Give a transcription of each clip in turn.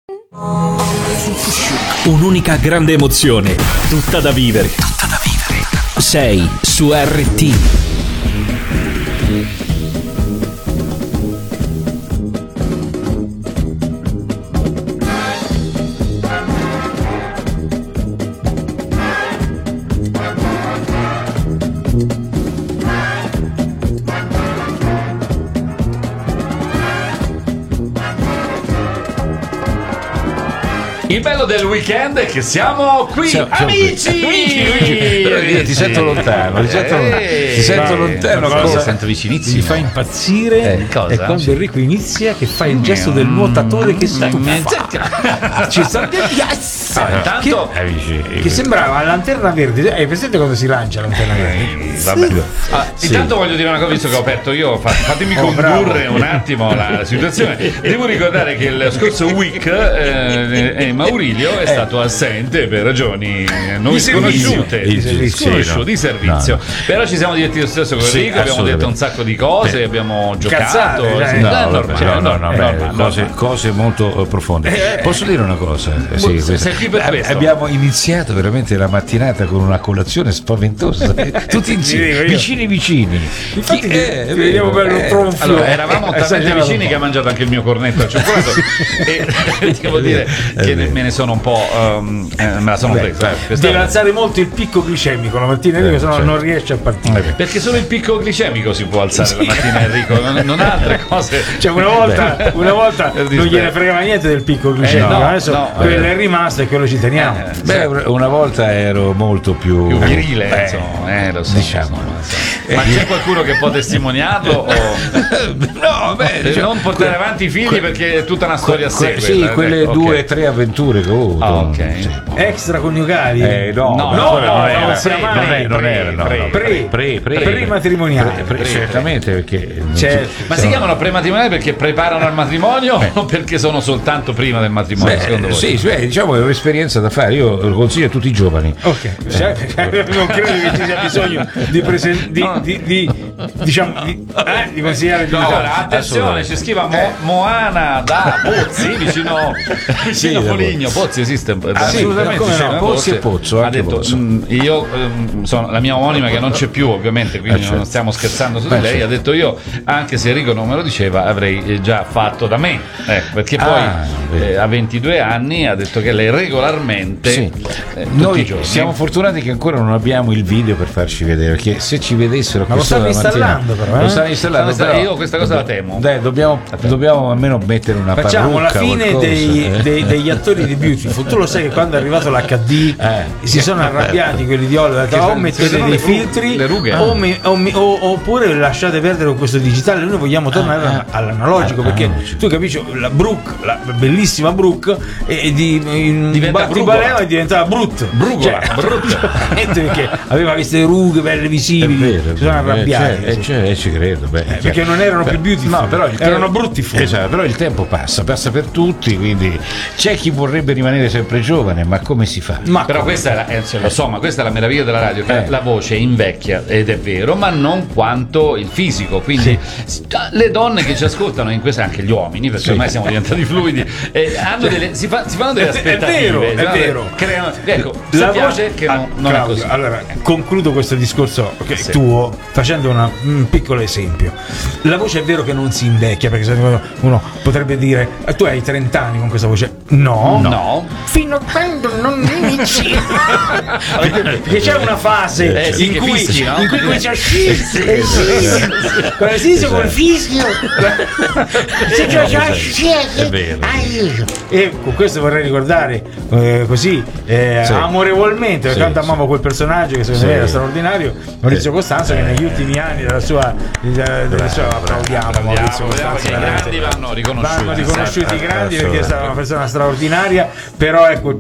Un'unica grande emozione, tutta da vivere. Tutta da vivere. Sei su RT. Il bello del weekend è che siamo qui, amici! Però ti sento lontano, ti sento lontano. Cosa? Sento vicinissimo. Mi fa impazzire cosa? è quando Enrico inizia che fa il gesto del nuotatore che ci sta Intanto che sembrava la lanterna verde. Hai presente quando si lancia la lanterna verde? vabbè. Intanto voglio dire una cosa, visto che ho aperto io, fatemi condurre un attimo la situazione. Devo ricordare che il scorso week Maurilio è stato assente per ragioni non sconosciute di servizio. Però ci siamo divertiti lo stesso con Enrico, abbiamo detto un sacco di cose, abbiamo giocato. Cose molto profonde. Posso dire una cosa? Sei qui per questo. Abbiamo iniziato veramente la mattinata con una colazione spaventosa, tutti insieme, vicini. Infatti vediamo bello tronfio. Allora, eravamo talmente vicini che ha mangiato anche il mio cornetto al cioccolato e devo dire che me ne sono un po' me la sono presa. Deve alzare molto il picco glicemico la mattina, Enrico, se no non riesce a partire. Perché solo il picco glicemico si può alzare la mattina, Enrico, non altre cose. Cioè una volta non gliene fregava niente del picco glicemico, adesso quello è rimasto e quello ci teniamo. Una volta ero molto più virile, insomma, lo so, diciamo. Ma c'è qualcuno che può testimoniarlo? Non portare avanti i figli perché è tutta una storia a sé. Sì, quelle 2 o 3 avventure che ho avuto. Extraconiugali? Non erano pre-matrimoniali. Certamente, perché ma si chiamano prematrimoniali perché preparano al matrimonio o perché sono soltanto prima del matrimonio, secondo voi? Sì, diciamo è un'esperienza da fare, io lo consiglio a tutti i giovani. Non credo che ci sia bisogno di consigliare di attenzione, ci scriva Moana da Pozzi vicino Foligno. Pozzi esiste? Assolutamente. Pozzi e Pozzo, ha detto io sono la mia omonima che non c'è più, ovviamente, quindi non stiamo scherzando su di lei. Ha detto io, anche se Enrico non me lo diceva, avrei già fatto da me, perché poi a 22 anni ha detto che lei regolarmente tutti i giorni. Siamo fortunati che ancora non abbiamo il video per farci vedere, perché se ci vedessero lo stanno installando, però lo stanno installando, però io questa cosa la temo. Dobbiamo almeno mettere una facciamo parrucca, la fine degli attori di Beautiful. Tu lo sai che quando è arrivato l'HD si sono arrabbiati quelli di Hollywood, o mettete dei filtri le rughe, oppure lasciate perdere con questo digitale. Noi vogliamo tornare all'analogico, perché tu capisci, la Brooke, la bellissima Brooke diventa Baleo e diventava Brugola, perché aveva queste rughe belle visibili, si sono arrabbiati. Ci credo, perché non erano più Beautiful, però erano brutti. Però il tempo passa per tutti, quindi c'è chi vorrebbe rimanere sempre giovane, ma come si fa? Però questa è ma questa è la meraviglia della radio, che la voce invecchia, ed è vero, ma non quanto il fisico, quindi le donne che ci ascoltano, in questa anche gli uomini, perché ormai siamo diventati fluidi, hanno si fanno delle aspettative. È vero. Ecco, la voce che non è così. Allora, concludo questo discorso tuo facendo un piccolo esempio. La voce è vero che non si invecchia, perché uno potrebbe dire tu hai 30 anni con questa voce. No. Fino a quando non inizi. Perché c'è una fase in cui comincia a scistere col fischio. È vero. E con questo vorrei ricordare così amorevolmente, perché tanto amavo quel personaggio che secondo me era straordinario, Maurizio Costanzo, che negli ultimi anni della sua applaudiamo Maurizio Costanzo, i grandi vanno riconosciuti i grandi, perché è stata una persona straordinaria. Però ecco,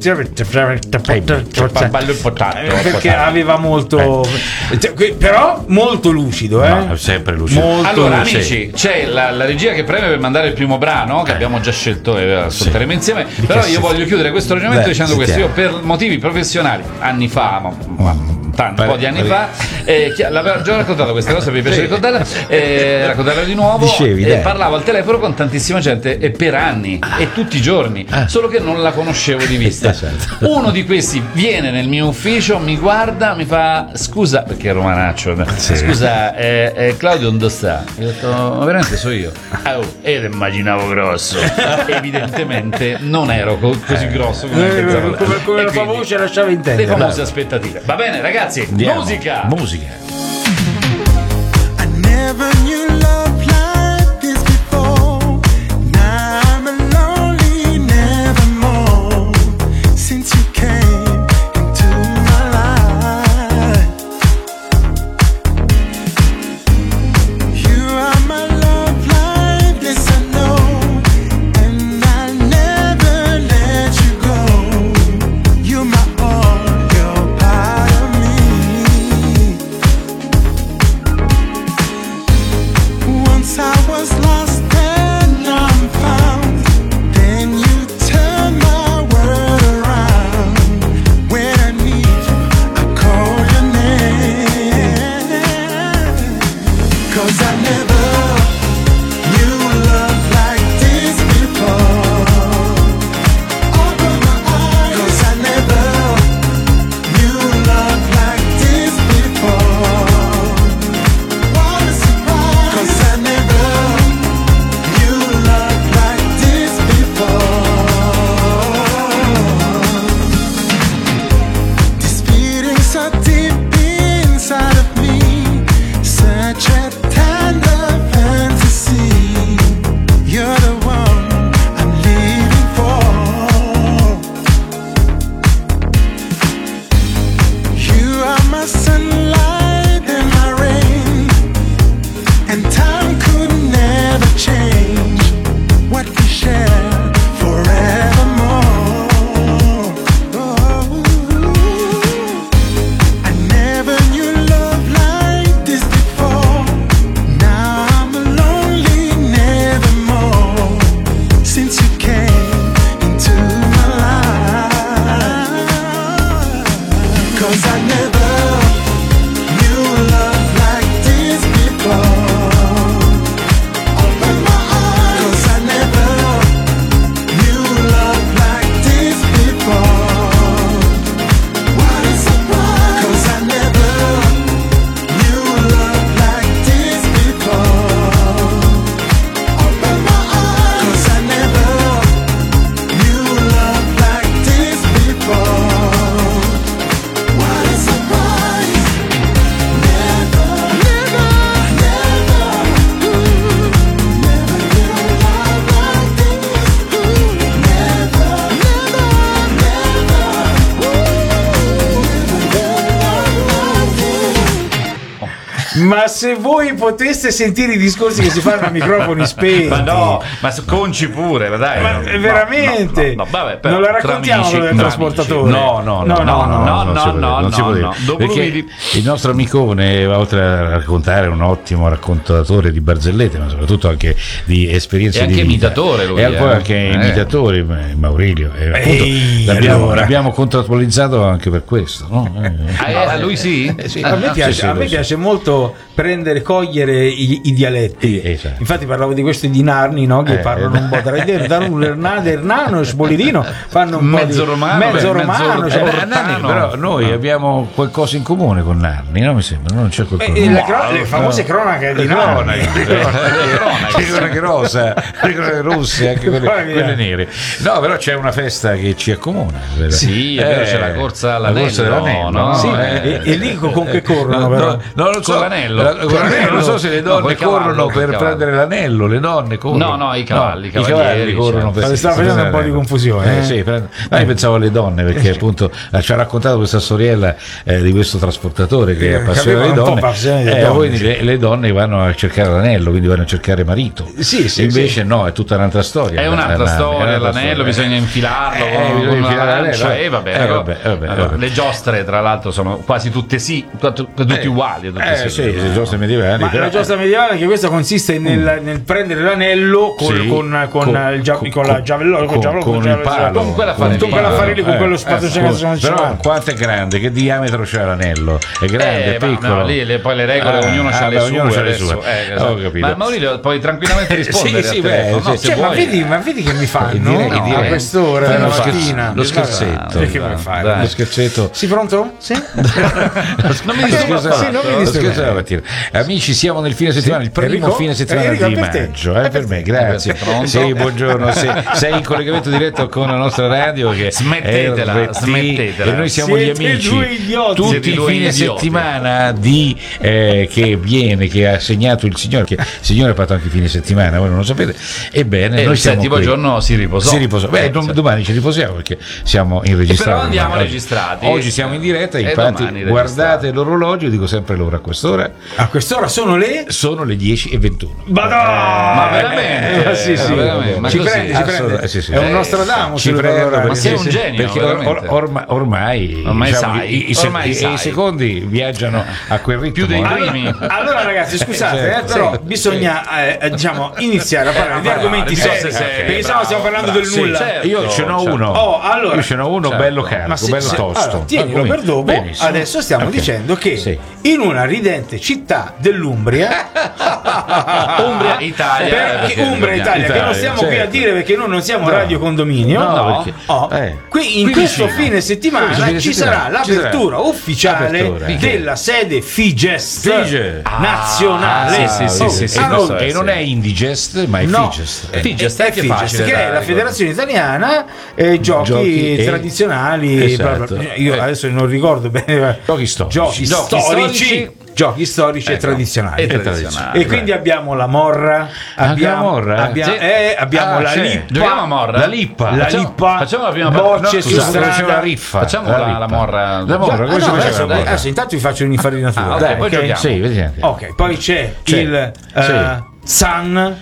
perché aveva molto però molto lucido, sempre lucido. Allora amici, c'è la regia che preme per mandare il primo brano che abbiamo già scelto e ascolteremo insieme. Però io voglio chiudere questo ragionamento dicendo questo: io per motivi professionali anni fa, un po' di anni fa, l'avevo già raccontato questa cosa, mi piace raccontarla di nuovo. Dicevi, parlavo al telefono con tantissima gente e per anni e tutti i giorni, solo che non la conoscevo di vista. Uno di questi viene nel mio ufficio, mi guarda, mi fa scusa, perché è romanaccio, scusa, Claudio dove sta? Io ho detto, ma veramente so io. Ed immaginavo grosso. Evidentemente non ero così grosso come la sua voce lasciava intendere. Le famose aspettative. Va bene ragazzi, musica. I never knew love like this before. Now I'm lonely, nevermore. Since you came into my life, you are my love life, yes I know, and I'll never let you go. You're my all, you're part of me. Once I was lost and now I'm found. Then you turn my world around. When I need you, I call your name. 'Cause I never knew love like this before. Open my eyes. 'Cause I never knew love like this before. What a surprise. 'Cause I never knew love like this before. This feeling so deep inside of me, such a tender fantasy. You're the one I'm living for. You are my sunlight and my rain, and time could never change what we share forevermore. Oh, I never knew love like this before. Now I'm lonely, nevermore. Since you came into my life, 'cause I never knew love like this before. Open my eyes. 'Cause I never knew love like this before. What a surprise. 'Cause I never knew love like this before. Open my eyes. 'Cause I never knew love like this before. What a surprise. Never, never, never, never knew love like this. Never, never, Ma se voi poteste sentire i discorsi che si fanno a microfoni spenti, Ma no, ma conci pure, ma dai. ma veramente No, vabbè, però, non la raccontiamo tra amici, del tra trasportatore. No, non si può dire. Dopo Perché lui il nostro amicone, oltre a raccontare, è un ottimo raccontatore di barzellette, ma soprattutto anche di esperienze E anche di vita. imitatore lui, e poi anche imitatore, Maurilio. Ehi, L'abbiamo allora. contrattualizzato anche per questo, no? a lui sì? Sì. A me piace, Sì, a me lo so. piace molto cogliere i dialetti. Esatto. Infatti parlavo di questi di Narni, no? Che parlano un po' tra Ernano e Sbolirino, fanno un Mezzo po' romano, mezzo mezzo romano, cioè, ortano. Però noi abbiamo qualcosa in comune con Narni, no? Mi sembra, non c'è qualcosa. le famose cronache di Narni. Le cronache rosa, le cronache rosse, anche quelle nere. No, però c'è una festa che ci accomuna. Sì, è vero, c'è la corsa all'anello, no? Sì, e lì con che corrono però? No, non so, Con l'anello. Non so se le donne col cavallo, corrono col per cavallo. prendere l'anello, le donne corrono. No, i cavalli, i cavalli cavalieri, corrono per Stavo facendo un po' di confusione. Sì, ma io pensavo alle donne, perché appunto ci ha raccontato questa storiella di questo trasportatore che appassiona le aveva un po' donne. passione delle donne, Quindi sì. le donne vanno a cercare l'anello, quindi vanno a cercare marito. Sì, Invece no, è tutta un'altra storia. È un'altra storia, l'anello bisogna infilarlo bisogna con una infilare lancia, l'anello. vabbè. Vabbè. Le giostre tra l'altro sono quasi tutte tutti uguali, tutte Sì, le giostre medievali. Ma però, la giostra medievale, che questa consiste nel prendere l'anello con la giavellotto, con il palo, con quella fare lì, con quello spazio. Però quanto è grande? Che diametro c'ha l'anello? È grande, è piccolo? No, lì poi le regole, ognuno ha le sue. Ho capito. Ma Maurizio, puoi tranquillamente rispondere. Sì, ma vedi che mi fanno a quest'ora della mattina lo scherzetto. Perché vuoi fare? Lo scherzetto. Sì, pronto? Sì. Non mi disturba. Amici, siamo nel fine settimana, il primo fine settimana di maggio. Per me, grazie. Sì, buongiorno. Sei in collegamento diretto con la nostra radio che smettetela. E noi siamo gli amici tutti i fine settimana che ha segnato il Signore, che il Signore ha fatto anche i fine settimana, voi non lo sapete. Ebbene, noi il settimo giorno si riposò. Beh, domani ci riposiamo perché siamo in registrato. Però andiamo registrati. Oggi siamo in diretta, infatti guardate l'orologio, dico sempre l'ora a quest'ora. A quest'ora sono le 10:21. Ma veramente? Sì, veramente. Ma ci prende. Sì. È un Nostradamus. Ma sei un genio, perché ormai sai. I secondi viaggiano a quel ritmo. Più dei primi. Allora ragazzi, scusate, però bisogna iniziare a parlare di argomenti seri, perché sennò stiamo parlando del nulla. Certo. Io ce n'ho uno. Io ce n'ho uno bello carico, bello tosto. Allora, tienilo per dopo. Benissimo. Adesso stiamo dicendo che in una ridente città dell'Umbria, Italia, che non stiamo qui a dire perché noi non siamo radio condominio. Qui in questo fine settimana ci sarà l'apertura ufficiale della sede Figest nazionale. E non è Indigest, ma è Figest. Figest è che è la federazione italiana giochi tradizionali. Io adesso non ricordo bene. Giochi storici e tradizionali. E quindi abbiamo la morra, abbiamo la lippa. Giochiamo a morra. La lippa. Facciamo la prima bocce su strada. La riffa. Facciamo la morra. Adesso intanto vi faccio un'infarinatura. Poi giochiamo. Sì, vediamo. Ok, poi c'è il Zan,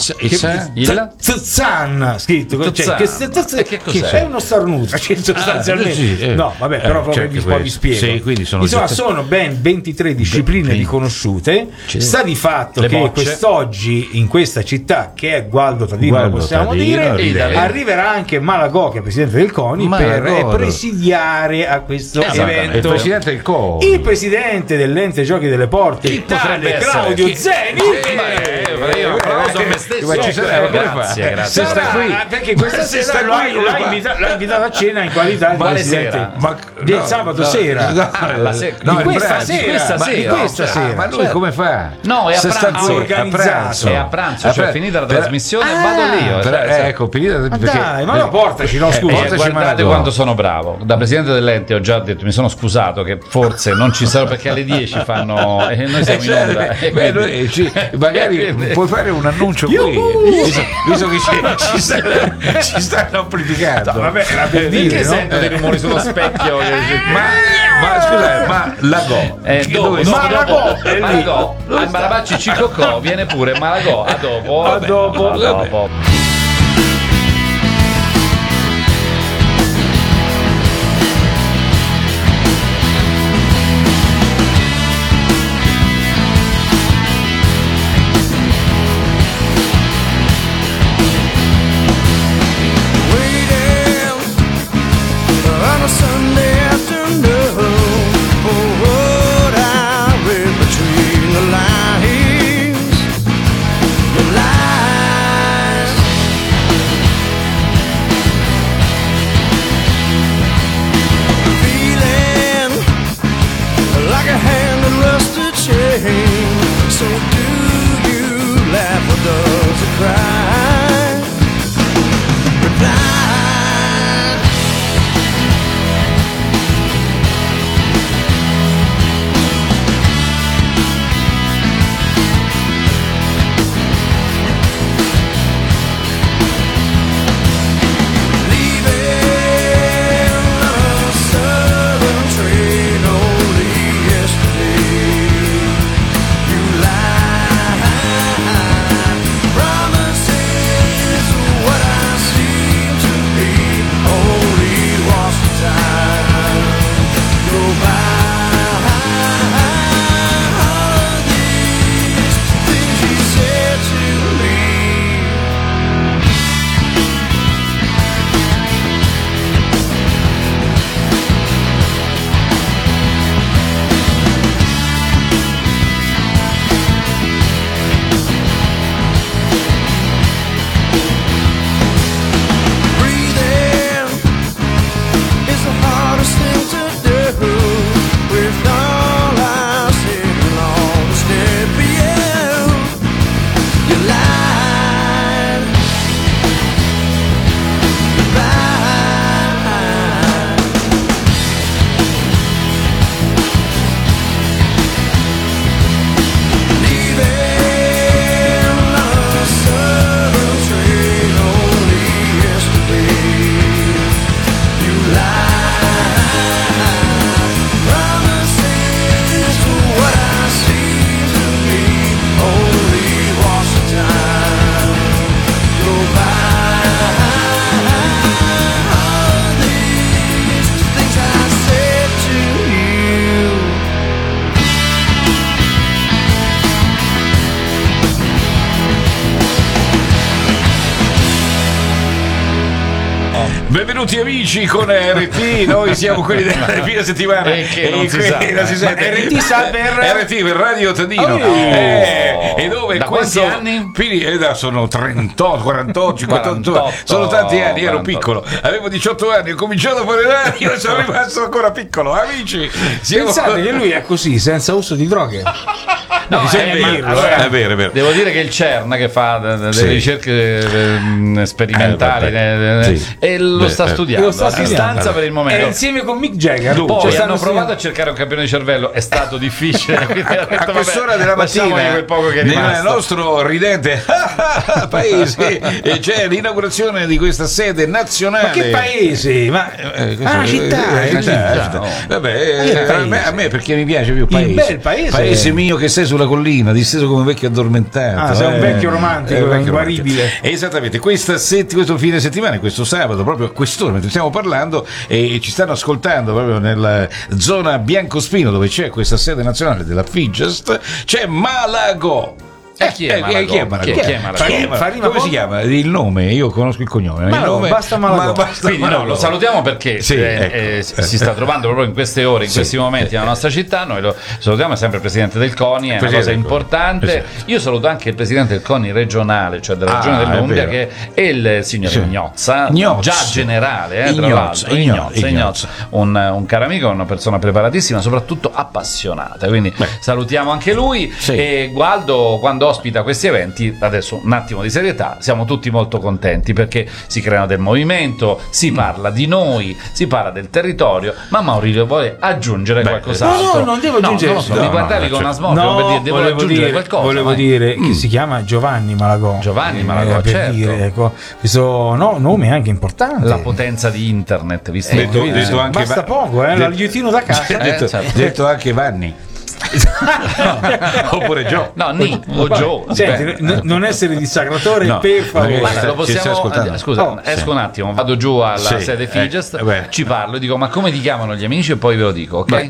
Zan scritto che cos'è? è uno starnuto sostanzialmente. No, vabbè, però proprio vi spiego. Sono ben 23 discipline riconosciute. Sta di fatto che quest'oggi in questa città che è Gualdo Tadino, possiamo dire, arriverà anche Malagò, che è presidente del CONI, per presidiare a questo evento. Il presidente del CONI, il presidente dell'ente giochi delle porte, Claudio Zeni. Io applauso a me stesso. Grazie. Se sta qui, perché questa sera l'ha invitato a cena in qualità di presidente del sabato sera. Di questa sera. Ma lui come fa? No, è a pranzo. Cioè finita la trasmissione vado lì. Ecco, finita. Dai, ma portaci, no, scusa. Guardate quanto sono bravo. Da presidente dell'ente ho già detto, mi sono scusato che forse non ci sarò perché alle 10 fanno e noi siamo in onda. Magari puoi fare un annuncio qui, visto che ci stanno amplificando. Vabbè, era per dire, perché sento dei rumori sullo specchio? Ma scusa, ma Lagò Malagò al Barabacci Cicocò viene pure Malagò. A dopo. Benvenuti amici con RT, noi siamo quelli del fine settimana che non si sa. RT sta per Radio Tadino. E dove da quanti anni? Sono 38, 48, 58, sono tanti anni, ero piccolo, avevo 18 anni, ho cominciato a fare radio e sono rimasto ancora piccolo. Amici, pensate che lui è così, senza uso di droghe. No, bisogna dirlo, è vero. Devo dire che il CERN che fa delle ricerche sperimentali e lo sta studiando a distanza per il momento. È insieme con Mick Jagger. Poi hanno provato a cercare un campione di cervello, è stato difficile. A quest'ora della mattina, quel poco che è nel nostro ridente paese c'è l'inaugurazione di questa sede nazionale. Ma che paese? Città. Vabbè, a me perché mi piace più paese. Il bel paese mio che sei sulla collina, disteso come un vecchio addormentato. Sei un vecchio romantico, inguaribile. Esattamente, questo fine settimana, questo sabato, proprio a quest'ora, mentre stiamo parlando, e ci stanno ascoltando proprio nella zona Biancospino, dove c'è questa sede nazionale della Figest, c'è Malago. Chi è Malago? Come si chiama? Il nome, io conosco il cognome. Basta Malago. Quindi lo salutiamo perché si sta trovando proprio in queste ore, in questi momenti nella nostra città. Noi lo salutiamo, è sempre il presidente del CONI, è una cosa importante. Io saluto anche il presidente del CONI regionale, cioè della regione dell'Umbria, che è il signor Ignozza, già generale, tra l'altro. Ignozza, un caro amico, una persona preparatissima, soprattutto appassionata. Quindi salutiamo anche lui. E Gualdo, quando ospita questi eventi, adesso un attimo di serietà, siamo tutti molto contenti perché si creano del movimento, si parla di noi, si parla del territorio, ma Maurizio vuole aggiungere qualcos'altro. No, non devo aggiungere. Mi guardavi con una smorfia per dire devo aggiungere qualcosa. Volevo dire che si chiama Giovanni Malagò. Per certo. Dire, questo nome è anche importante. La potenza di internet, visto detto anche basta poco, l'aiutino da casa. Detto anche Vanni. Oppure Joe. O Joe. Senti, non essere dissacratore, per favore. Lo possiamo. Scusa, esco un attimo, vado giù alla sede Figest, ci parlo e dico: ma come ti chiamano gli amici? E poi ve lo dico, ok?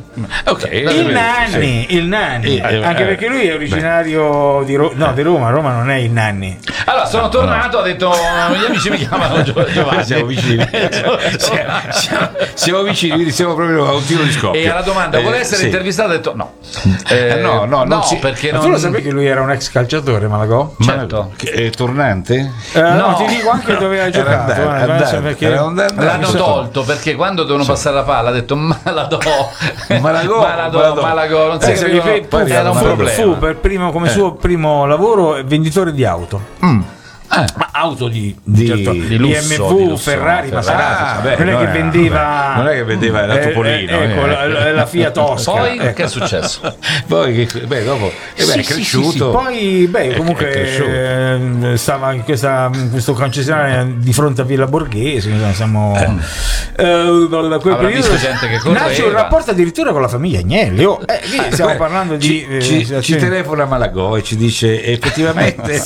Il Nanni. Anche perché lui è originario di Roma. Roma non è il Nanni. Allora sono tornato, ho detto: gli amici mi chiamano Giovanni. Siamo vicini. Siamo vicini, quindi siamo proprio a un tiro di scoppio. E alla domanda: vuole essere intervistato? Ha detto no. Perché tu lo sapevi che lui era un ex calciatore, Malagò? Certo. È tornante? No, ti dico anche dove ha giocato. L'hanno tolto perché quando devono passare la palla ha detto Malagò, non si capiva, era un problema. Fu per primo, come suo primo lavoro, venditore di auto. Ma auto di lusso, BMW, Ferrari, Maserati. Non è che vendeva la Topolino, la Fiat Tosca. Poi che è successo? Poi dopo è cresciuto. Poi comunque stava in questo concessionario di fronte a Villa Borghese. Siamo avrà visto gente che correva. Nasce un rapporto addirittura con la famiglia Agnelli. Stiamo parlando di ci telefona Malagò e ci dice effettivamente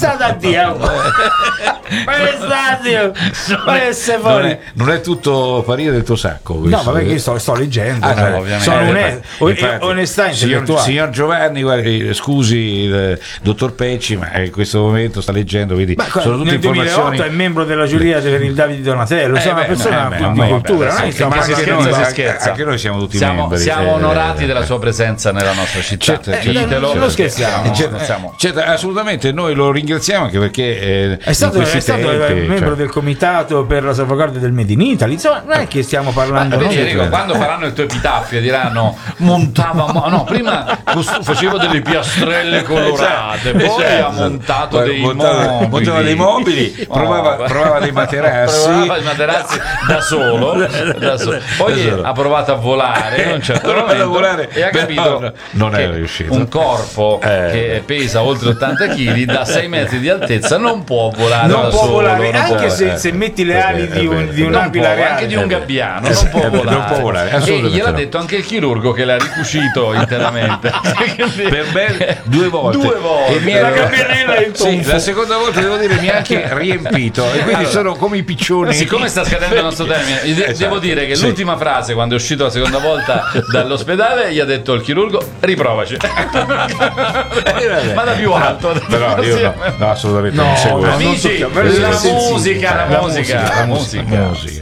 non è tutto farina del tuo sacco questo. No, vabbè, che io sto leggendo, sono onestà intellettuale. Signor Giovanni, guardi, scusi il dottor Pecci, ma in questo momento sta leggendo, quindi sono tutte nel informazioni. 2008 è membro della giuria per il Davide Donatello, è una persona di cultura. Anche noi siamo tutti membri. Siamo onorati della sua presenza nella nostra città. Non scherziamo. Assolutamente, noi lo ringraziamo anche perché è stato membro del comitato per la salvaguardia del Made in Italy. Insomma, non è che stiamo parlando. Quando faranno il tuo epitaffio diranno prima facevo delle piastrelle colorate, poi ha montato dei mobili, provava dei materassi da solo. Poi ha provato a volare in un certo momento e ha capito non è riuscito. Un corpo che pesa oltre 80 kg da 6 metri di altezza non può volare da solo, anche se metti le ali di un'aquila reale, anche di un gabbiano non può volare. E gliel'ha detto anche il chirurgo che l'ha ricucito interamente per ben 2 volte. E la gabbianella è il tonfo. La seconda volta devo dire mi ha anche riempito e quindi sono come i piccioni. Siccome sta scadendo il nostro termine, devo dire che l'ultima frase quando è uscito la seconda volta dall'ospedale gli ha detto il chirurgo: riprovaci. Ma da più alto. Però io assolutamente non seguo. Amici, la musica.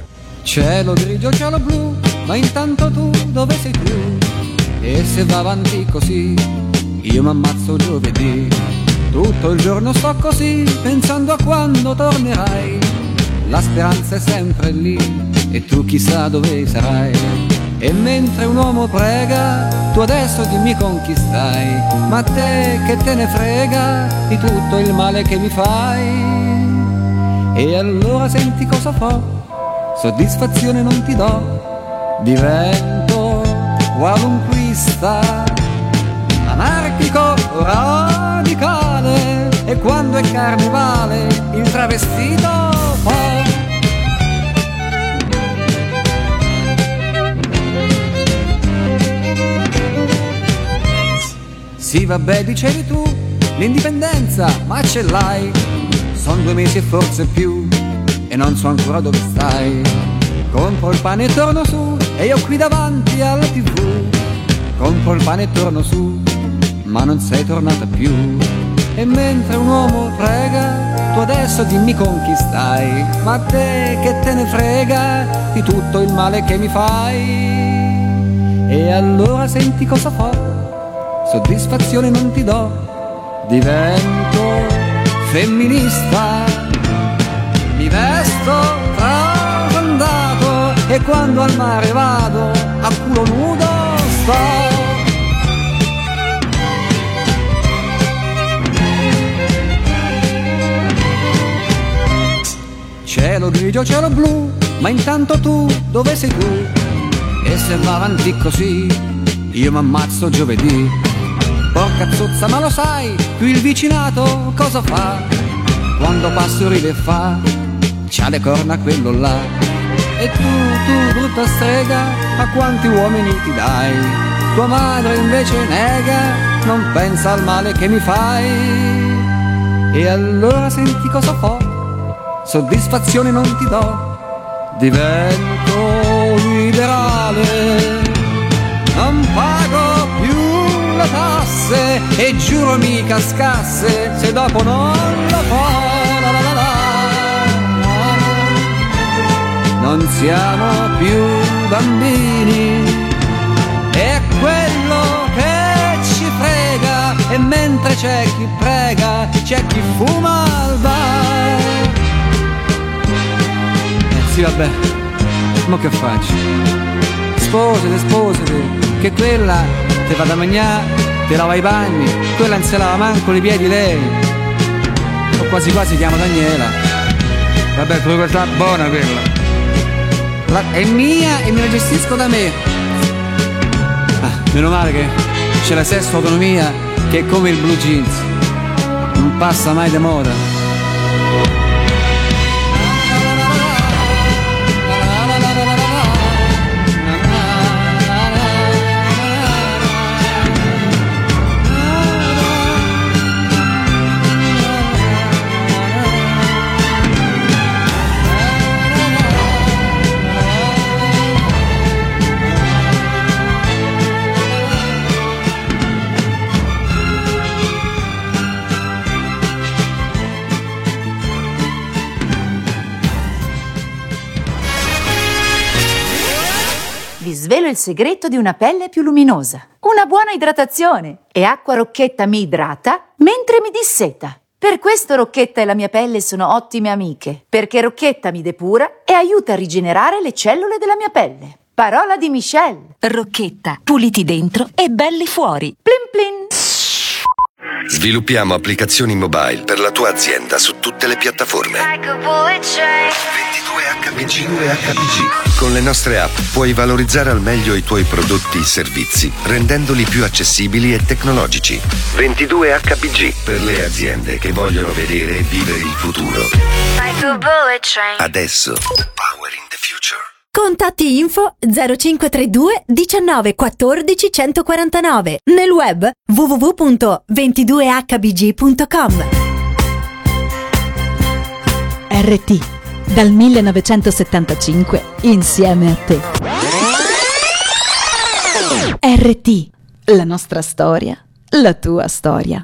Cielo grigio, cielo blu, ma intanto tu dove sei tu? E se va avanti così, io m'ammazzo giovedì. Tutto il giorno sto così, pensando a quando tornerai. La speranza è sempre lì, e tu chissà dove sarai. E mentre un uomo prega, tu adesso dimmi con chi stai. Ma te che te ne frega di tutto il male che mi fai? E allora senti cosa fa? Soddisfazione non ti do, divento qualunquista, anarchico, radicale, e quando è carnevale il travestito fa. Sì, vabbè, dicevi tu, l'indipendenza, ma ce l'hai. Son 2 mesi e forse più, e non so ancora dove stai. Compro il pane e torno su, e io qui davanti alla TV. Compro il pane e torno su, ma non sei tornata più. E mentre un uomo prega, tu adesso dimmi con chi stai. Ma te che te ne frega di tutto il male che mi fai? E allora senti cosa fa? Soddisfazione non ti do, divento femminista. Mi vesto trasandato e quando al mare vado a culo nudo sto. Cielo grigio, cielo blu, ma intanto tu dove sei tu? E se va avanti così, io m'ammazzo giovedì. Porca zozza, ma lo sai, qui il vicinato cosa fa? Quando passo ride e fa, c'ha le corna quello là. E tu brutta strega, a quanti uomini ti dai? Tua madre invece nega, non pensa al male che mi fai. E allora senti cosa fa? Soddisfazione non ti do, divento liberale. Non pago più le tasse e giuro mica scasse se dopo non lo fa. La la la la. Non siamo più bambini, è quello che ci frega. E mentre c'è chi prega, c'è chi fuma al bar. Sì, vabbè, ma che faccio? Sposate, che quella te va da mangiare, te lava i panni, quella non se lava manco i piedi lei. O quasi quasi chiamo Daniela. Vabbè, tu quella buona quella. È mia e me la gestisco da me. Meno male che c'è la stessa autonomia che è come il blue jeans, non passa mai di moda. Vi svelo il segreto di una pelle più luminosa. Una buona idratazione. E Acqua Rocchetta mi idrata mentre mi disseta. Per questo Rocchetta e la mia pelle sono ottime amiche. Perché Rocchetta mi depura e aiuta a rigenerare le cellule della mia pelle. Parola di Michelle. Rocchetta, puliti dentro e belli fuori. Plin plin. Sviluppiamo applicazioni mobile per la tua azienda su tutte le piattaforme. 22HPG. Con le nostre app puoi valorizzare al meglio i tuoi prodotti e servizi, rendendoli più accessibili e tecnologici. 22HPG per le aziende che vogliono vedere e vivere il futuro. Adesso. Power in the future. Contatti info 0532 19 14 149. Nel web www.22hbg.com. RT, dal 1975 insieme a te. RT, la nostra storia, la tua storia.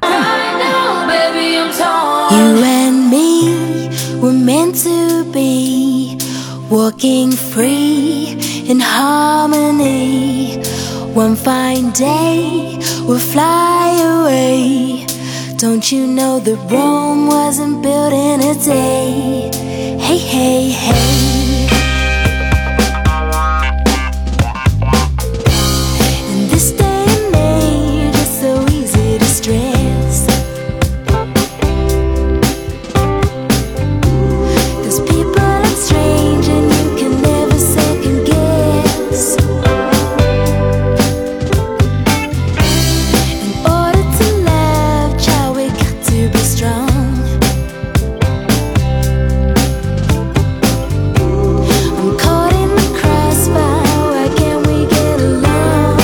You and me were meant to be. walking free in harmony. One fine day we'll fly away. Don't you know that Rome wasn't built in a day? Hey, hey, hey. In this day and age, it's so easy to stress. 'Cause people act strange and you can never second guess. In order to love, child, we got to be strong. I'm caught in the crossfire, why can't we get along?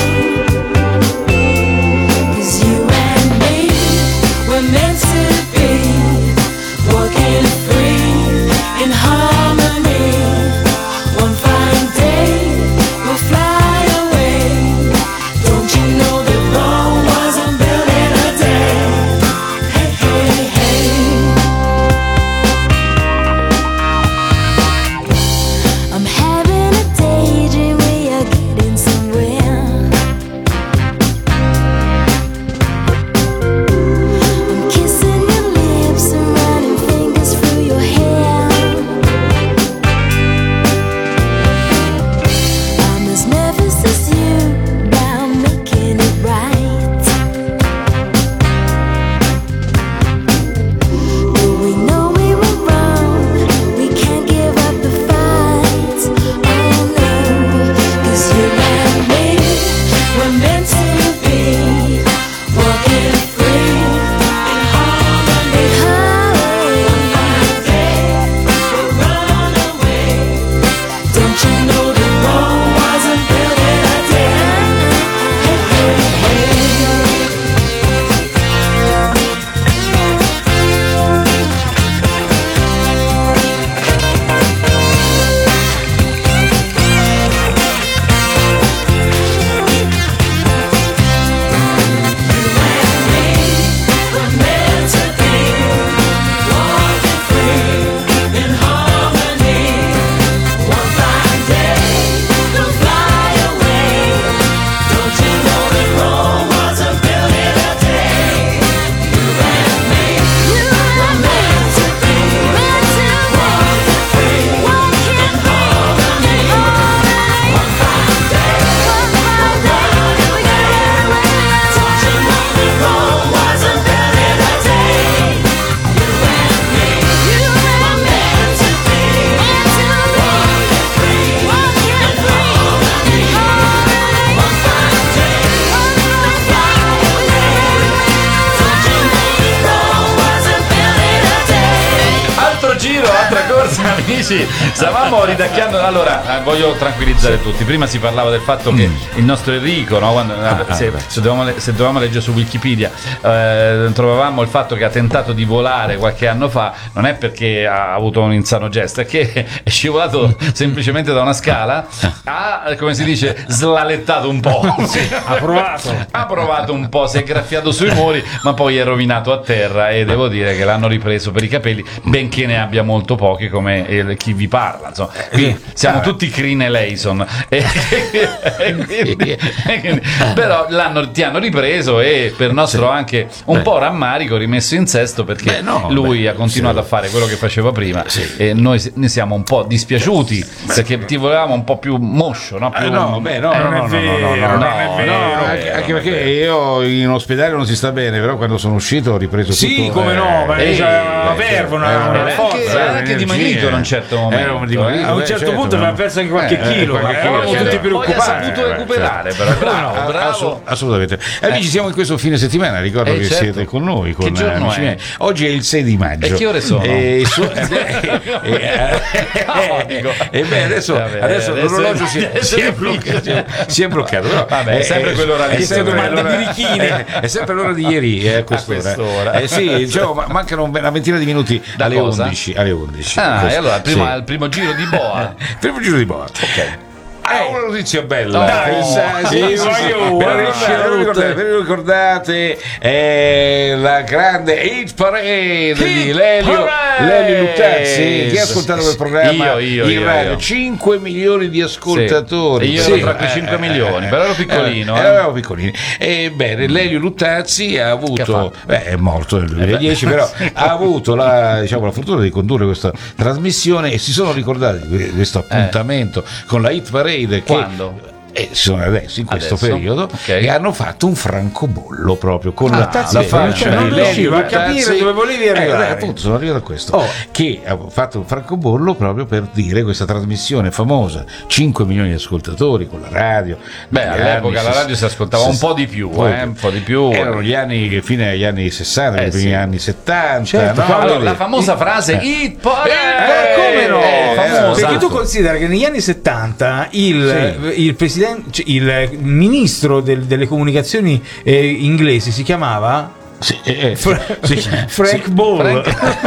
'Cause you and me, we're meant to be walking free in harmony. One fine day we'll fly away. Don't you know that Rome wasn't built in a day? Hey, hey, hey. I'm having a daydream, we are getting somewhere. I'm kissing your lips and running fingers through your hair. I'm as nervous as you about making it right. But we know we were wrong, we can't give up the fight. Oh no, 'cause you and me, we're meant to be walking free in harmony. One day we'll run away. Don't you know that Rome wasn't built in a day? Hey, hey, hey. We're meant to be walking free in harmony. One fine day we'll fly away. Don't you know that Rome wasn't built in a day? You and me, we're meant to be walking free in harmony. One fine day we'll run away. Don't you know that Rome wasn't built in a day? You and me, we're meant to be walking free in harmony. One fine day we'll fly away. Don't you know that Rome wasn't built in a day? Altro giro, altra corsa, amici. Stavamo ridacchiando. Allora, voglio tranquillizzare tutti. Prima si parlava del fatto che il nostro Enrico, no, quando, se dovevamo leggere su Wikipedia, trovavamo il fatto che ha tentato di volare qualche anno fa. Non è perché ha avuto un insano gesto, è che è scivolato semplicemente da una scala. Ha, come si dice, slalettato un po'. Ha provato un po', si è graffiato sui muri, ma poi è rovinato a terra. E devo dire che l'hanno ripreso per i capelli, benché ne abbia molto pochi, come chi vi parla. Insomma, qui siamo tutti Crine Leison. Però ti hanno ripreso, e per nostro anche un po' rammarico rimesso in sesto, perché lui ha continuato a fare quello che faceva prima, e noi ne siamo un po' dispiaciuti, perché ti volevamo un po' più moscio, no? Non è vero, anche perché io in ospedale non si sta bene, però quando sono uscito ho ripreso tutto. Sì, come no, ma c'era verve, una forza, anche dimagrito in un certo momento. A un certo punto aveva perso anche qualche chilo, eravamo tutti preoccupati. Poi ha saputo recuperare, però bravo. Assolutamente. Amici, siamo in questo fine settimana, ricordo che siete con noi, con amici miei. Oggi è il 6 di maggio. E che ore sono? Adesso l'orologio si è bloccato. Però, vabbè, è sempre quell'ora lì. È sempre l'ora di ieri, a quest'ora. Sì, diciamo, mancano una ventina di minuti alle 11. E allora il primo giro di boa. Primo giro di boa. Ok. una notizia bella. Vi ricordate la grande hit parade di Lelio Luttazzi? Chi ha ascoltato quel programma in radio? 5 milioni di ascoltatori. Io ero tra quei 5 milioni, però ero piccolino. Eravamo piccolini. Ebbene, Lelio Luttazzi ha avuto, è morto nel 2010, però ha avuto la fortuna di condurre questa trasmissione e si sono ricordati di questo appuntamento con la hit parade. Quando? Sono adesso in questo periodo e hanno fatto un francobollo proprio con la faccia non di riuscivo a Luttazzi. capire dove volevi arrivare. Appunto sono arrivato a questo che ha fatto un francobollo proprio per dire questa trasmissione famosa, 5 milioni di ascoltatori con la radio. All'epoca la radio si ascoltava un po' di più, un po' di più. Erano gli anni, fine degli anni 60, i primi anni 70. Certo, allora, la famosa frase hit parade, come no? famosa. Perché tu considera che negli anni 70 il presidente, il ministro delle comunicazioni inglesi si chiamava Frank Ball.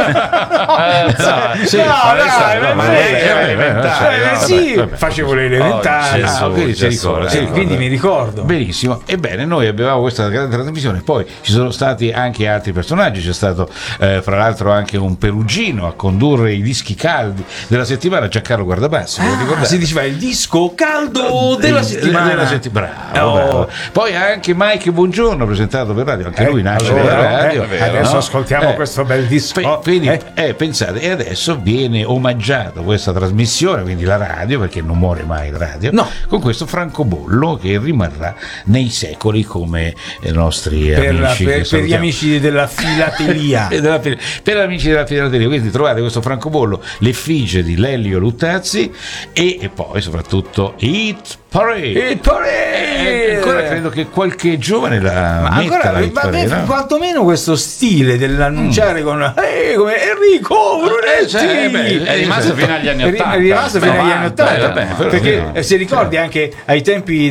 Facevo le elementari, quindi mi ricordo benissimo. Ebbene, noi avevamo questa grande trasmissione, poi ci sono stati anche altri personaggi, c'è stato fra l'altro anche un perugino a condurre i dischi caldi della settimana, Giancarlo Guardabassi. Si diceva il disco caldo della settimana. Bravo. Poi anche Mike Buongiorno presentato per radio, anche lui nasce radio. Adesso ascoltiamo questo bel disco. Quindi pensate, e adesso viene omaggiata questa trasmissione, quindi la radio, perché non muore mai la radio, con questo francobollo che rimarrà nei secoli come i nostri amici. Per gli amici della filatelia. Per gli amici della filatelia, quindi trovate questo francobollo, l'effigie di Lelio Luttazzi e poi soprattutto Hit Parade. Ancora credo che qualche giovane la metta la Hit Parade, no? Quantomeno questo stile dell'annunciare come Enrico Brunetti è rimasto fino agli anni 80. È rimasto fino agli anni 80 perché se ricordi anche ai tempi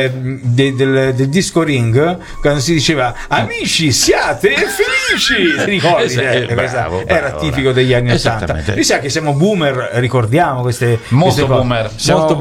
del disco ring, quando si diceva amici siate felici, ti ricordi? Bravo, era tipico degli anni 80. Mi sa che siamo boomer, ricordiamo queste boomer.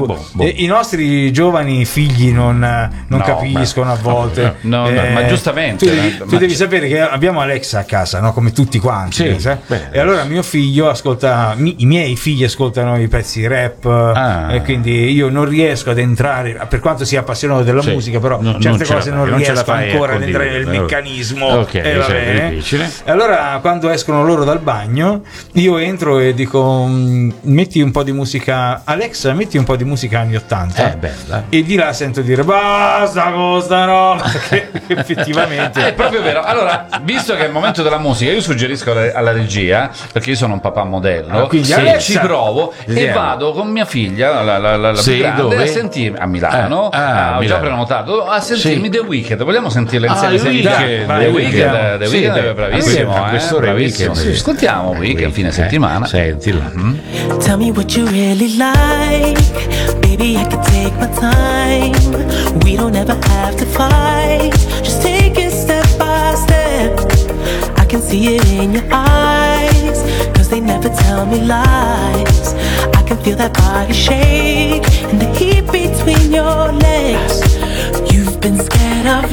I nostri giovani figli non capiscono a volte. Ma giustamente tu devi sapere che abbiamo Alexa a casa, no? Come tutti quanti, e allora mio figlio ascolta, i miei figli ascoltano i pezzi rap, e quindi io non riesco ad entrare, per quanto sia appassionato della musica, però certe cose non riesco ancora ad entrare nel meccanismo. E allora quando escono loro dal bagno io entro e dico metti un po' di musica, Alexa, metti un po' di musica anni 80, e di là sento dire basta con sta roba, che effettivamente è proprio vero. Allora, visto che è il momento della musica, io suggerisco alla regia, perché io sono un papà modello, quindi ci provo e vado con mia figlia, la più grande, a sentirmi a Milano, ho già prenotato, a sentirmi The Weeknd. Vogliamo sentirla insieme? The Weeknd è bravissimo, bravissimo. Ascoltiamo Weeknd fine settimana. Sentila. Tell me what you really like, baby, I can take my time. We don't ever have to fight, just take it step by step. I can see it in your eyes, cause they never tell me lies. I can feel that body shake and the heat between your legs. You've been scared of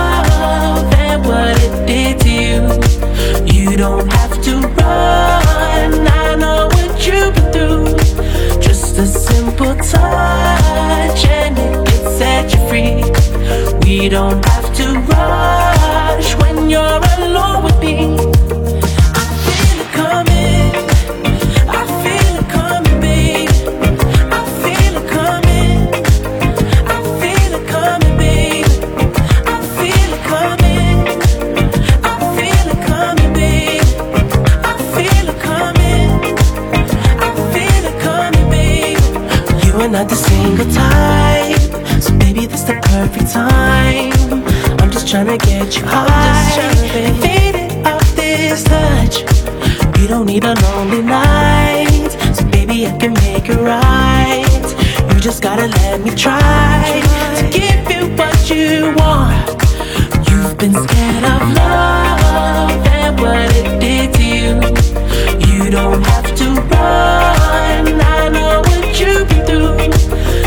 love and what it did to you. You don't have to run, I know what you've been through. Just a simple touch and it can set you free. We don't have to rush when you're alone with me. I feel it coming, I feel it coming, babe. I feel it coming, I feel it coming, babe. I feel it coming, I feel it coming, babe. I feel it coming, I feel it coming, babe. You are not the single type, so baby this the perfect time. I'm just trying to get you high and faded off this touch. You don't need a lonely night, so baby I can make it right. You just gotta let me try to give you what you want. You've been scared of love and what it did to you. You don't have to run, I know what you've been through. Just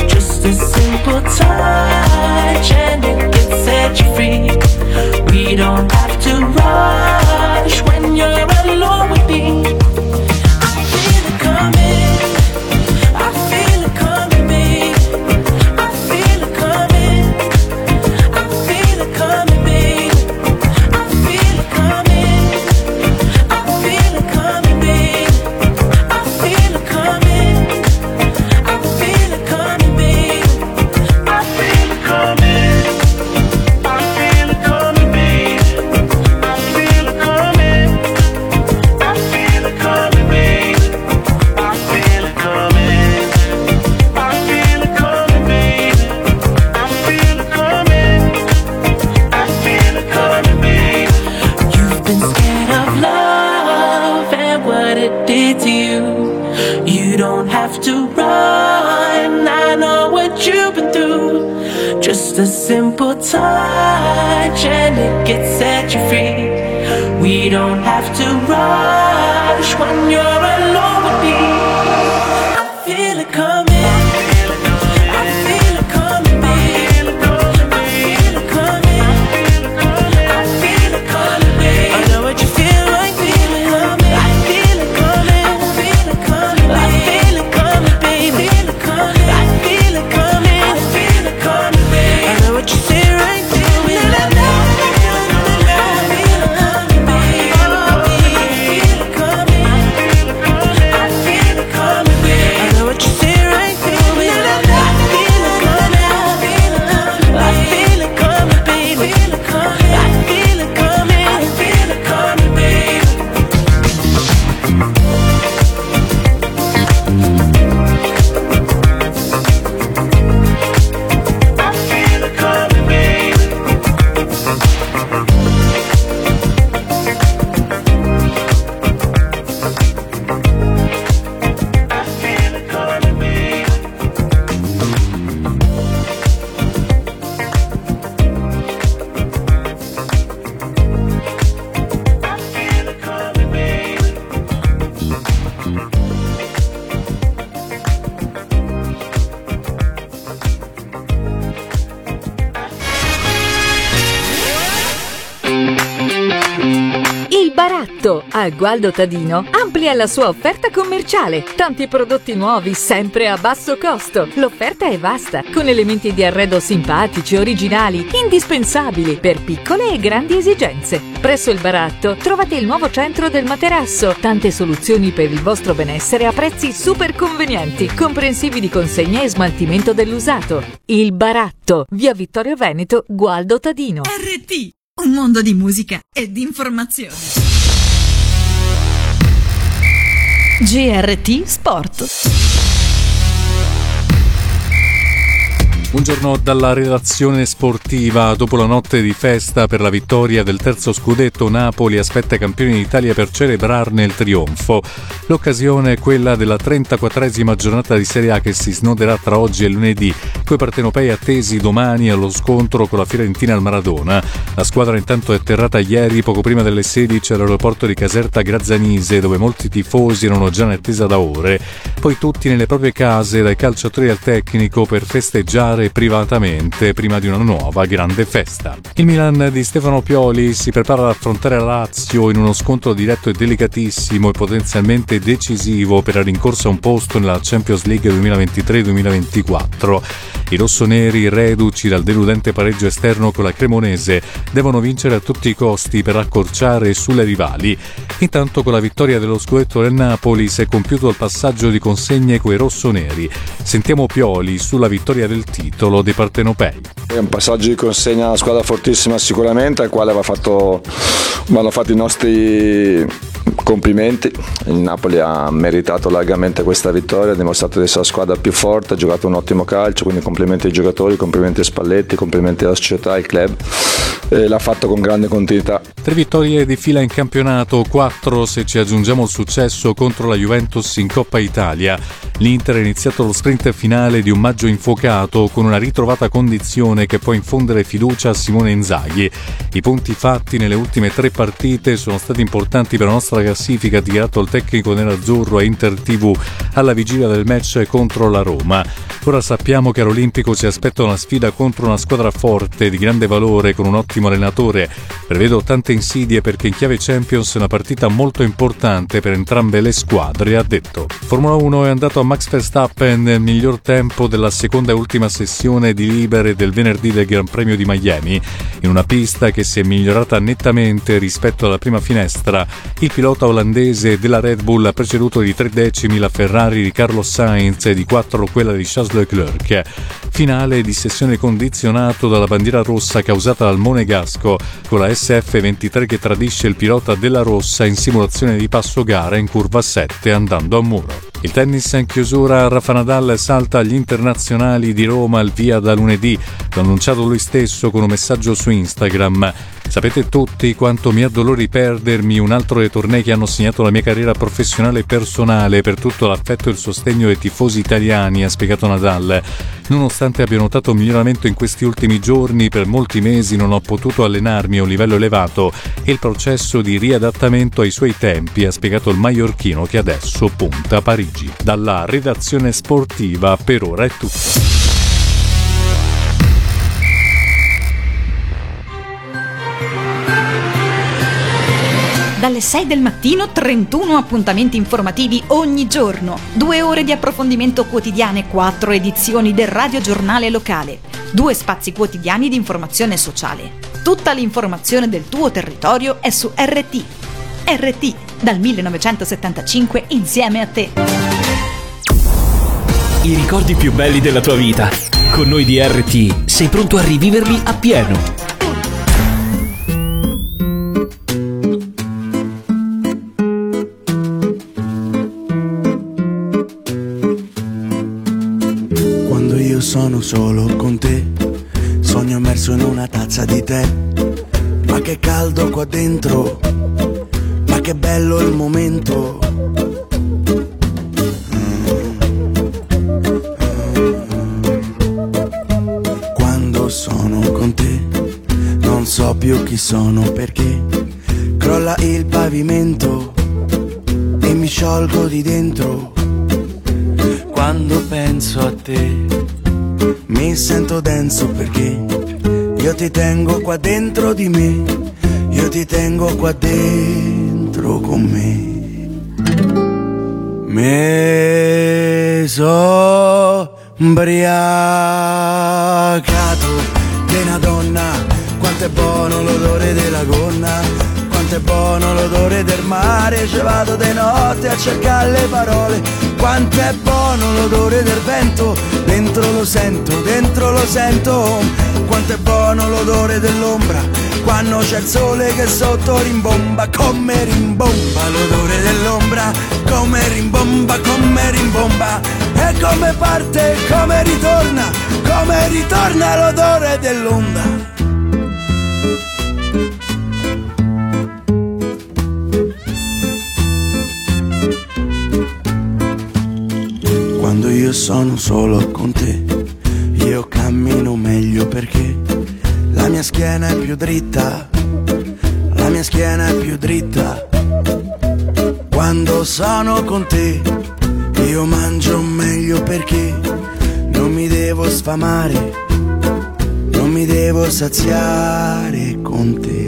Just a simple touch and it can set you free. We don't have to rush when you're alone with me. I feel it coming, I feel it coming, babe. I feel it coming, I feel it coming, babe. I feel it coming, I feel it coming, babe. I feel it coming, I feel it coming, babe. I feel it coming, I feel it coming, babe. I feel it coming, I feel it coming, babe. I feel it coming, I feel it coming, babe. I feel it coming, I feel it coming, babe. You've been scared of love and what it did to you. You don't have to run, I know what you've been through. Just a simple touch and it gets set you free. We don't have to rush when you're alone with me. I feel it coming, I feel it coming, babe. I feel it coming, I feel it coming, babe. I know what you feel like, feel it coming. I feel it coming, I feel it coming, I feel it coming, babe. I feel it coming, I feel it coming, babe. I know what you say right, feel it. I feel it coming, babe. I feel it coming, I feel it coming, babe. I know what you say right, feel it. I feel it coming, I feel it coming, babe. I feel it coming, I feel it coming, babe. I feel it coming, babe. I feel it coming, babe. I feel it coming, babe. Il Baratto a Gualdo Tadino amplia la sua offerta commerciale. Tanti prodotti nuovi sempre a basso costo. L'offerta è vasta, con elementi di arredo simpatici, originali, indispensabili per piccole e grandi esigenze. Presso il Baratto trovate il nuovo centro del materasso. Tante soluzioni per il vostro benessere a prezzi super convenienti, comprensivi di consegna e smaltimento dell'usato. Il Baratto, via Vittorio Veneto, Gualdo Tadino. RT, un mondo di musica e di informazioni. GRT Sport. Buongiorno dalla redazione sportiva. Dopo la notte di festa per la vittoria del terzo scudetto, Napoli aspetta i campioni d'Italia per celebrarne il trionfo. L'occasione è quella della 34esima giornata di Serie A che si snoderà tra oggi e lunedì, coi partenopei attesi domani allo scontro con la Fiorentina al Maradona. La squadra intanto è atterrata ieri poco prima delle 16 all'aeroporto di Caserta Grazzanise, dove molti tifosi erano già in attesa da ore. Poi tutti nelle proprie case, dai calciatori al tecnico, per festeggiare privatamente prima di una nuova grande festa. Il Milan di Stefano Pioli si prepara ad affrontare la Lazio in uno scontro diretto e delicatissimo e potenzialmente decisivo per la rincorsa a un posto nella Champions League 2023-2024. I rossoneri, reduci dal deludente pareggio esterno con la Cremonese, devono vincere a tutti i costi per accorciare sulle rivali. Intanto, con la vittoria dello scudetto del Napoli si è compiuto il passaggio di consegne coi rossoneri. Sentiamo Pioli sulla vittoria del titolo dei partenopei. È un passaggio di consegna a una squadra fortissima sicuramente, al quale vanno fatti i nostri complimenti. Il Napoli ha meritato largamente questa vittoria, ha dimostrato di essere la squadra più forte, ha giocato un ottimo calcio, quindi complimenti ai giocatori, complimenti a Spalletti, complimenti alla società, al club. L'ha fatto con grande continuità. 3 vittorie di fila in campionato, 4 se ci aggiungiamo il successo contro la Juventus in Coppa Italia. L'Inter ha iniziato lo sprint finale di un maggio infuocato con una ritrovata condizione che può infondere fiducia a Simone Inzaghi. I punti fatti nelle ultime 3 partite sono stati importanti per la nostra classifica, dichiarato il tecnico nerazzurro a Inter TV alla vigilia del match contro la Roma. Ora sappiamo che all'Olimpico si aspetta una sfida contro una squadra forte, di grande valore, con un ottimo allenatore. Prevedo tante insidie perché in chiave Champions è una partita molto importante per entrambe le squadre, ha detto. Formula 1 è andato a Max Verstappen nel miglior tempo della seconda e ultima sessione di libere del venerdì del Gran Premio di Miami. In una pista che si è migliorata nettamente rispetto alla prima finestra, il pilota olandese della Red Bull ha preceduto di 3 decimi la Ferrari di Carlos Sainz e di 4 quella di Charles Leclerc. Finale di sessione condizionato dalla bandiera rossa causata dal monegasco, con la SF23 che tradisce il pilota della rossa in simulazione di passo gara in curva 7 andando a muro. Il tennis in chiusura, Rafa Nadal salta agli internazionali di Roma al via da lunedì. L'ha annunciato lui stesso con un messaggio su Instagram. Sapete tutti quanto mi addolori perdermi un altro dei tornei che hanno segnato la mia carriera professionale e personale, per tutto l'affetto e il sostegno dei tifosi italiani, ha spiegato Nadal. Nonostante abbia notato un miglioramento in questi ultimi giorni, per molti mesi non ho potuto allenarmi a un livello elevato e il processo di riadattamento ai suoi tempi, ha spiegato il maiorchino che adesso punta a Parigi. Dalla redazione sportiva per ora è tutto. Dalle 6 del mattino 31 appuntamenti informativi ogni giorno, 2 ore di approfondimento quotidiane, 4 edizioni del radiogiornale locale, 2 spazi quotidiani di informazione sociale. Tutta l'informazione del tuo territorio è su RT. RT, dal 1975 insieme a te. I ricordi più belli della tua vita. Con noi di RT sei pronto a riviverli appieno. Quando io sono solo con te, sogno immerso in una tazza di tè. Ma che caldo qua dentro, ma che bello il momento. Quando sono con te, non so più chi sono perché crolla il pavimento e mi sciolgo di dentro. Quando penso a te mi sento denso perché io ti tengo qua dentro di me, io ti tengo qua dentro con me. Me so ubriacato di una donna, quanto è buono l'odore della gonna, quanto è buono l'odore del mare, ci vado di notte a cercare le parole, quanto è buono l'odore del vento, dentro lo sento, dentro lo sento, quanto è buono l'odore dell'ombra, quando c'è il sole che sotto rimbomba, come rimbomba l'odore dell'ombra, come rimbomba, e come parte, come ritorna l'odore dell'onda. Quando io sono solo con te, io cammino meglio perché la mia schiena è più dritta, la mia schiena è più dritta. Quando sono con te, io mangio meglio perché non mi devo sfamare, non mi devo saziare con te.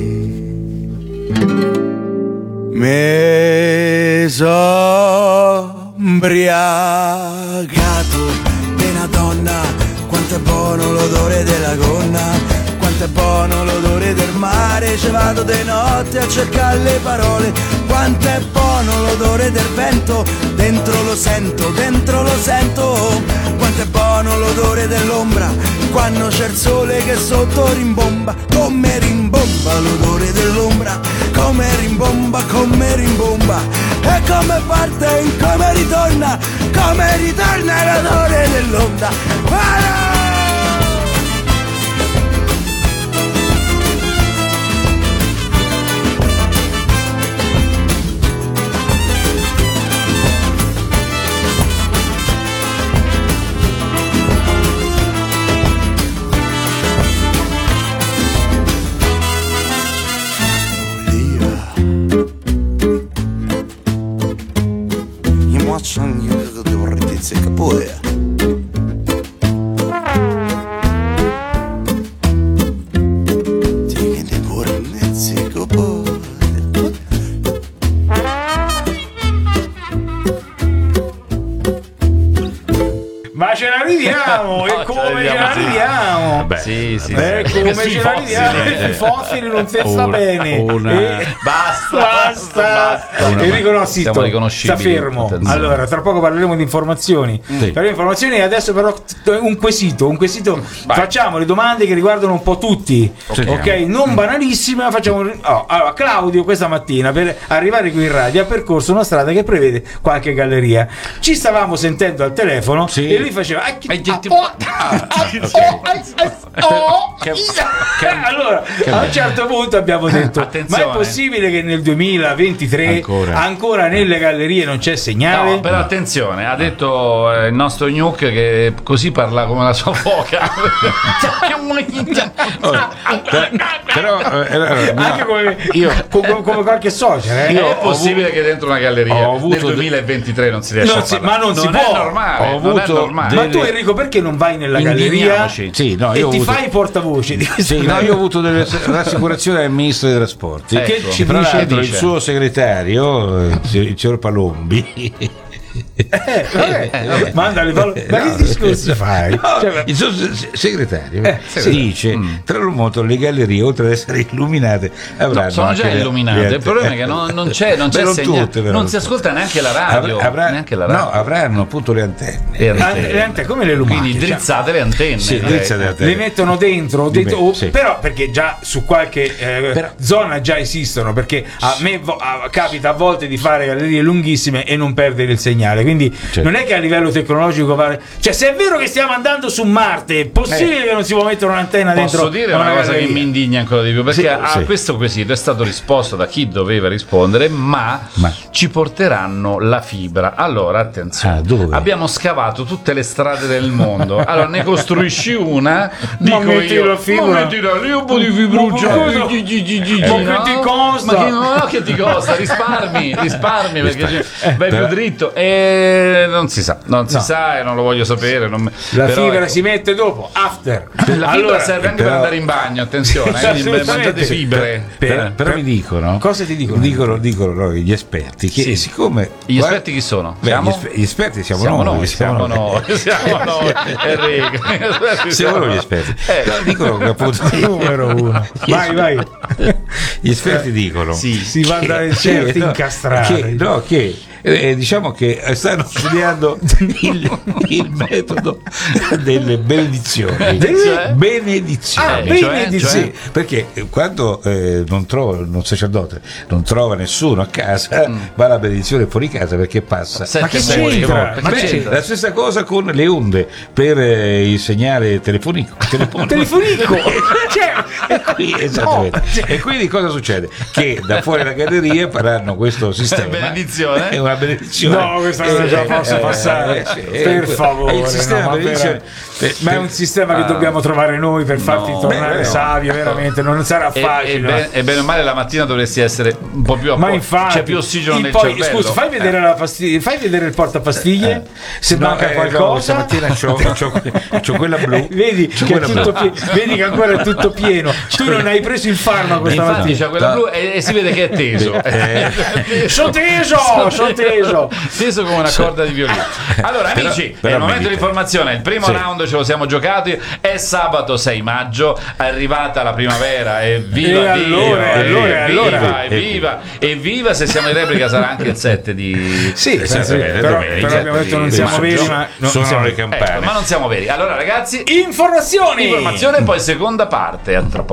Me so ubriacato di una donna, quanto è buono l'odore della gonna, quanto è buono l'odore del mare, ci vado di notte a cercare le parole, quanto è buono l'odore del vento, dentro lo sento, quanto è buono l'odore dell'ombra, quando c'è il sole che sotto rimbomba, come rimbomba l'odore dell'ombra, come rimbomba, e come parte, come ritorna l'odore dell'onda. Sì, sì. Come ce la vediamo? I fossili non si sta bene. Basta. Enrico, no, Siamo sta riconoscibili. fermo. Attenzione. Allora, tra poco parleremo di informazioni. Parleremo di informazioni, adesso però un quesito. Facciamo le domande che riguardano un po' tutti. Ok? Non banalissime, ma facciamo. Allora, Claudio questa mattina per arrivare qui in radio ha percorso una strada che prevede qualche galleria. Ci stavamo sentendo al telefono e lui faceva allora a un certo punto abbiamo detto: Attenzione. ma è possibile che nel 2023 ancora nelle gallerie non c'è segnale? No, però attenzione, ha detto il nostro Nuke che così parla come la sua foca. Però anche come qualche social, è possibile che dentro una galleria nel 2023 non si riesce a parlare? Ma non si può. È normale, non è normale. Ma tu Enrico perché non vai nella galleria sì, no, e ti fai portavoce di questa io ho avuto delle rassicurazioni dal ministro dei trasporti che ci tra dice? l'altro il suo segretario il signor Palombi manda le parole. Ma che discorsi fai? Il suo segretario dice tra l'altro le gallerie oltre ad essere illuminate avranno sono già illuminate. Il problema è che non c'è segnale, non si ascolta neanche la radio. No, avranno appunto le antenne. Le antenne come le luminate? Quindi drizzate le antenne. Sì, drizzate le antenne. Le mettono dentro, però perché già su qualche zona già esistono, perché a me capita a volte di fare gallerie lunghissime e non perdere il segnale. Quindi non è che a livello tecnologico cioè se è vero che stiamo andando su Marte, è possibile che non si può mettere un'antenna dentro? Posso dire una cosa che mi indigna ancora di più, perché a questo quesito è stato risposto da chi doveva rispondere, ma ci porteranno la fibra. Allora attenzione, abbiamo scavato tutte le strade del mondo, allora ne costruisci una, dico io, ma mettila lì un po' di fibruccia, ma che ti costa? Che ti costa? Risparmi perché vai più dritto e non si sa e non lo voglio sapere. La fibra si mette dopo, after. La fibra serve anche per andare in bagno, attenzione, quindi mangiate fibre. Però mi dicono, cosa ti dicono? Dicono gli esperti che siccome gli esperti chi sono? Gli esperti siamo noi, siamo noi Enrico. Siamo noi gli esperti. Dicono che appunto numero uno. Vai. Gli esperti dicono si va da certi incastrati. Diciamo che stanno studiando il metodo delle benedizioni. Benedizioni. Perché quando un sacerdote non trova nessuno a casa, va la benedizione fuori casa perché passa. Ma che c'entra? La stessa cosa con le onde per il segnale telefonico. E quindi cosa succede? Che da fuori la galleria faranno questo sistema. Benedizione. È una benedizione. No, questa non già posso passare. Per favore. È il sistema benedizione. Ma è un sistema che dobbiamo trovare noi per farti tornare savio, veramente. Non sarà facile. E bene o male la mattina dovresti essere un po' più ma infatti c'è più ossigeno nel cervello. Scusa, fai vedere il portapastiglie se manca qualcosa. Stamattina c'ho quella blu. Vedi che vedi che ancora è tutto pieno. Tu non hai preso il farmaco stamattina. Infatti c'ha quella blu e si vede che è teso. Sono teso come una corda di violino. Allora amici, è il momento dell'informazione. Il primo round ce lo siamo giocati. È sabato 6 maggio, è arrivata la primavera. Evviva, se siamo in replica sarà anche il 7 di però abbiamo detto non siamo veri, ma non siamo le campane. Ma non siamo veri. Allora ragazzi, informazione e poi seconda parte. A tra poco.